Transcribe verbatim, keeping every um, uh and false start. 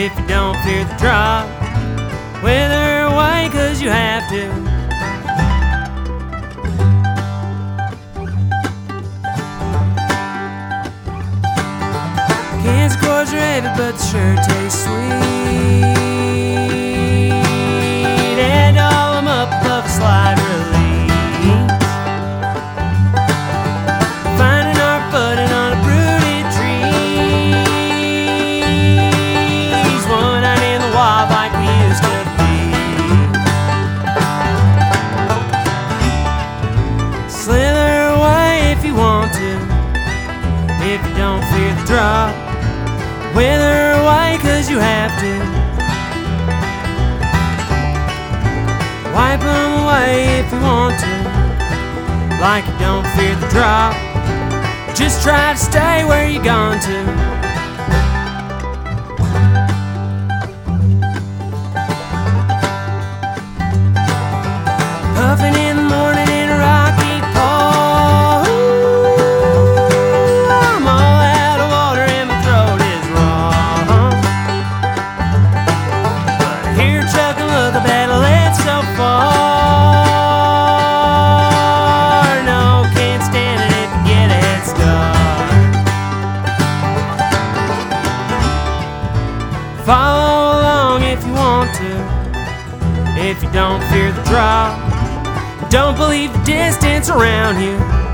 if you don't fear the drop. Wither away cause you have to. Cancer cords are heavy but they sure taste sweet. And all them up above a slide release. Finding our footing on a brooded trees. One night in the wild like we used to be. Slither away if you want to, if you don't fear the drop. Wither away cause you have to. Wipe them away if you want to, like you don't fear the drop. Just try to stay where you're gone to. Puffing in the morning in a rocky pole. I'm all out of water and my throat is raw. But I hear Chuck and look, I bet I led so far. No, can't stand it if you get a head start. Follow along if you want to, if you don't fear the drop. Don't believe the distance around you.